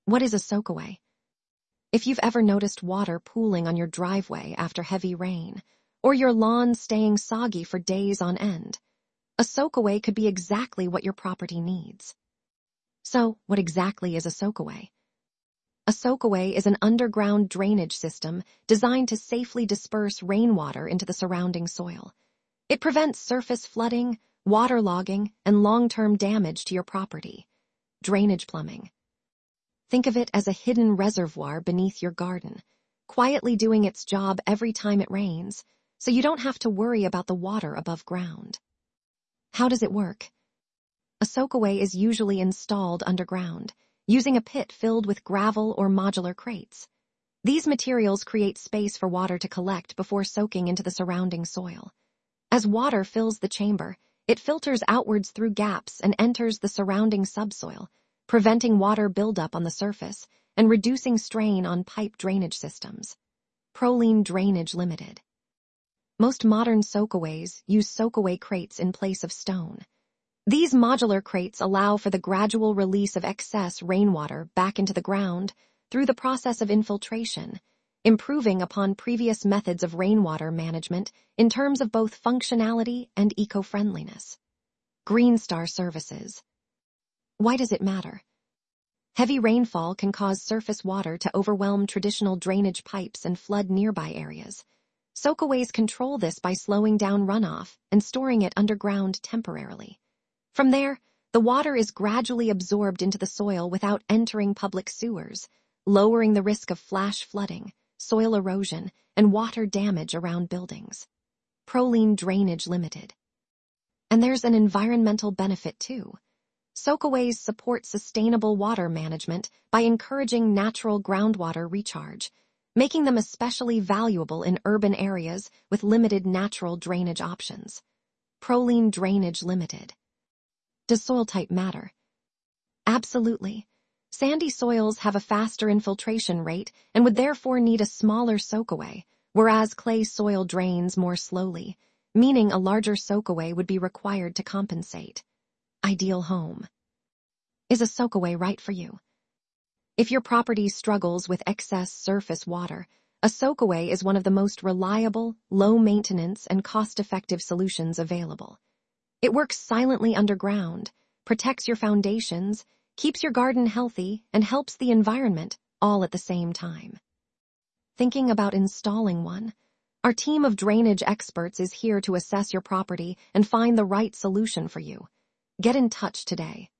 What is a soakaway? If you've ever noticed water pooling on your driveway after heavy rain, or your lawn staying soggy for days on end, a soakaway could be exactly what your property needs. So, what exactly is a soakaway? A soakaway is an underground drainage system designed to safely disperse rainwater into the surrounding soil. It prevents surface flooding, waterlogging, and long-term damage to your property. Drainage plumbing. Think of it as a hidden reservoir beneath your garden, quietly doing its job every time it rains, so you don't have to worry about the water above ground. How does it work? A soakaway is usually installed underground, using a pit filled with gravel or modular crates. These materials create space for water to collect before soaking into the surrounding soil. As water fills the chamber, it filters outwards through gaps and enters the surrounding subsoil, preventing water buildup on the surface and reducing strain on pipe drainage systems. Proline Drainage Limited. Most modern soakaways use soakaway crates in place of stone. These modular crates allow for the gradual release of excess rainwater back into the ground through the process of infiltration, improving upon previous methods of rainwater management in terms of both functionality and eco-friendliness. Greenstar Services. Why does it matter? Heavy rainfall can cause surface water to overwhelm traditional drainage pipes and flood nearby areas. Soakaways control this by slowing down runoff and storing it underground temporarily. From there, the water is gradually absorbed into the soil without entering public sewers, lowering the risk of flash flooding, soil erosion, and water damage around buildings. Proline Drainage Limited. And there's an environmental benefit too. Soakaways support sustainable water management by encouraging natural groundwater recharge, making them especially valuable in urban areas with limited natural drainage options. Proline Drainage Limited. Does soil type matter? Absolutely. Sandy soils have a faster infiltration rate and would therefore need a smaller soakaway, whereas clay soil drains more slowly, meaning a larger soakaway would be required to compensate. Ideal home. Is a soakaway right for you? If your property struggles with excess surface water, a soakaway is one of the most reliable, low-maintenance, and cost-effective solutions available. It works silently underground, protects your foundations, keeps your garden healthy, and helps the environment, all at the same time. Thinking about installing one? Our team of drainage experts is here to assess your property and find the right solution for you. Get in touch today.